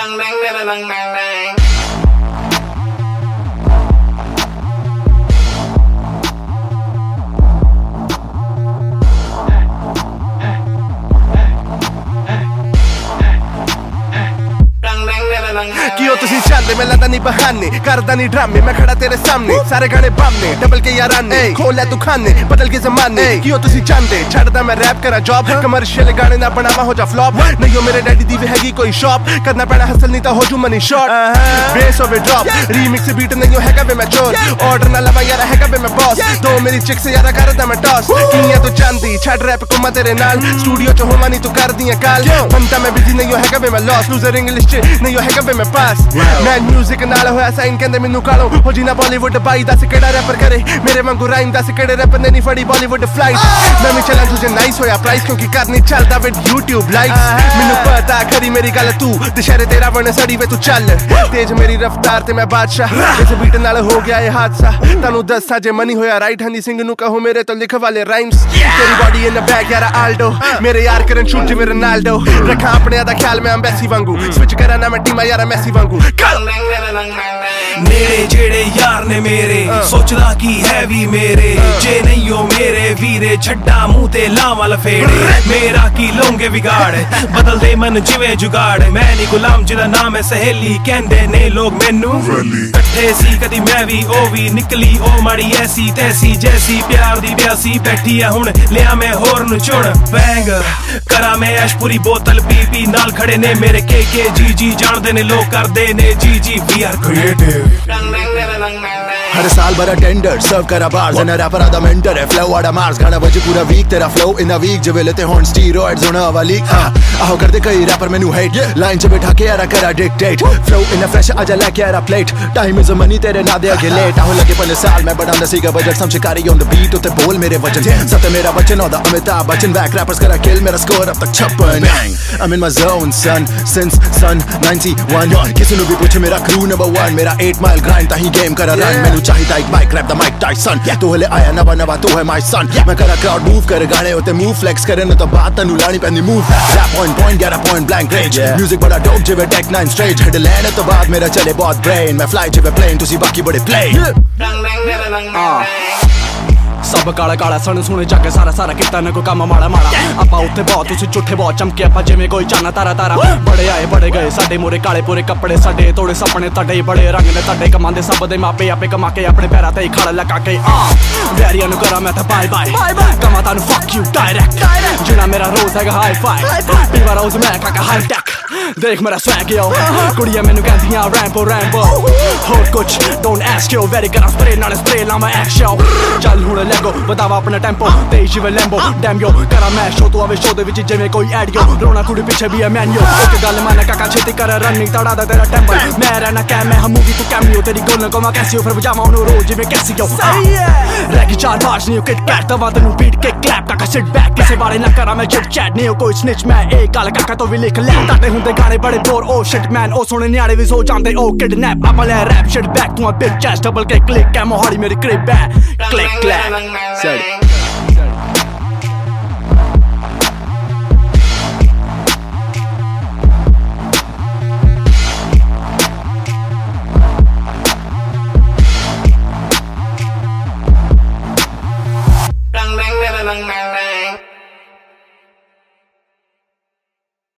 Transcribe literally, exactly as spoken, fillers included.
Bang bang bang bang bang bang. कियो तुसी चाहते मैं लादा नहीं बहाने करदा नहीं ड्रामे मैं खड़ा तेरे सामने सारे गाने बामने डबल के याराने खोल है तू खाने बदल के जमाने कियो तुसी चाहते छड़दा मैं रैप करा जॉब कमर्शियल गाने ना बनावा हो जा फ्लॉप नहीं हो मेरे डैडी दी भी हैगी कोई शॉप करना पैना हसल नहीं तो हो जू money shot bass over drop remix beat नहीं हो हैगा वे मैं चोर ऑर्डर ना लवा यारा हैगा वे मैं बॉस दो मेरी चिक से यारा करदा मैं टॉस किया तू चांदी छड़ रैप को मैं तेरे नाल स्टूडियो च होवा नहीं तू कर दिया काल बनता मैं बिजी नहीं हो हैगा वे मैं लॉस लूजर इंग्लिश च नहीं हो हैगा वे मैं पास मैं म्यूजिक नाल होया साइन कहंदे मैनू कालो हो जी ना बॉलीवुड बाई दस केड़ा रैपर करे मेरे वांगू राइम दस केड़े रैपर ने नहीं फड़ी बॉलीवुड फ्लाइट मैं भी चला तुझे नाइस होया प्राइस क्योंकि कर नहीं चलदा विद यूट्यूब लाइक्स मैनू पता खरी मेरी गल तू दशहरे तेरा बन सड़ी वे तू चल तेज मेरी रफ्तार ते मैं बादशाह इस बीट नाल हो गया ये हादसा तानू दस्सा जे मनी होया राइट हंदी सिंह नू कहो मेरे तो लिख वाले राइम्स तेरी बॉडी इन द बैक यारा आल्डो मेरे यार करन शूट जिवें रोनाल्डो रखा अपने दा ख्याल मैं एम्बेसी वांगू स्विच करा ना मैं टीमा यारा मैसी वांगू नेड़े जेड़े यार ने मेरे सोचदा की है भी मेरे जे नहीं हो मेरे वीरे छड्डा मुंह ते लावा लफेड़े मेरा की लोंगे बिगाड़ बदल दे मन जिवें जुगाड़ मैं नहीं गुलाम जिदा नाम है सहेली कहंदे ने लोग मैनू कट्ठे सी कदी मैं भी ओ भी निकली ओ माड़ी ऐसी तैसी जैसी प्यार दी ब्यासी बैठी है हुण लिया मैं होर नु चुन बैंग करा मैं ऐश पूरी बोतल पी पी नाल खड़े ने मेरे के के जी जी जानदे ने लोग करदे ने जी जी वी आर क्रिएटिव हर साल बड़ा टेंडर सर्व करा बार्स एंड रैपर आदा मेंटर है फ्लो आड़ा मार्स गाना बजे पूरा वीक तेरा फ्लो इन अ वीक जब लेते होन स्टीरॉइड्स होना वाली आहो कर दे कई रैपर मेनू हेट लाइन च बैठा के यारा करा dictate flow in a fresh आजा लेके यारा प्लेट टाइम इज मनी तेरे ना दे आगे लेट आहो लगे पहले साल मैं बड़ा नसीगा बजट सम शिकारी ऑन द बीट उते बोल मेरे वचन सत मेरा वचन होदा अमिताभ बच्चन बैक रैपर्स करा किल मेरा स्कोर अब तक छप्पन I'm in my zone son since sun ninety-one किसी नु भी पूछे मेरा क्रू नंबर वन मेरा eight mile grind ताही गेम करा रन मेनू चाहिदा एक mic rap the Mike Tyson तू हले आया नवा नवा तू है माय सन मैं करा क्राउड मूव कर गाने होते मूव फ्लेक्स करे न तो बात तनु लानी पैंदी move rap point point get a point blank range music बड़ा डोप जिवे टेक नाइन स्टेज हेडलाइन तो बाद मेरा चले बहुत ब्रेन मैं फ्लाई जिवे प्लेन तुसी बाकी बड़े प्लेन सब काला काला सन सुने जाके सारा सारा किता न कोई काम माड़ा माड़ा आपा उत्थे बहुत तुसी झूठे बहुत चमके आपा जिवें कोई चाना तारा तारा बड़े आए बड़े गए साडे मोरे काले पूरे कपड़े साडे तोड़े सपने तड़े बड़े रंग ने तड़े कमांदे सब दे मापे आपे कमा के अपने पैरां ते खड़ा लगा के आ वैरियां नु करा मैं ता बाय बाय कमा तानु फक यू डायरेक्ट जिना मेरा रोज हैगा हाई फाइव पीवा रोज मैं काका हाई टेक देख मेरा स्वैग यो कुड़ियां मैनू कहंदियां रैंपो रैंपो होर कुछ डोंट आस्क यो वेरी करा स्प्रे नाल स्प्रे ला मैं एक्शन चल हुण लेगो बतावा अपना टेंपो तेज जिवें लैम्बो डैम यो करा मैं शो तू आवे शो दे विच जिवें कोई एडियो रोना कुड़ी पीछे भी है मैन्यो एक गल मन काका छेती कर रनिंग तड़ा दा तेरा टेंपल मैं रहना कै मैं हम मूवी तू कैमियो तेरी गोल को मैं कैसी फिर बजावा उन रोज जिवें कैसी यो सही है रैगी चार बाज नहीं किट कैट दवा तनु बीट के क्लैप काका सिट बैक किसे बारे ना करा मैं चिट चैट नहीं कोई स्निच मैं एक गल काका तो भी लिख ले ताते हुंदे गाने बड़े बोर ओ शिट मैन ओ सोने न्याणे भी सो जांदे ओ किडनैप आप ले रैप शिट बैक तू बिग चेस्ट डबल के क्लिक कै मोहाड़ी मेरी क्रिप है click clack sir Bang bang bang bang bang.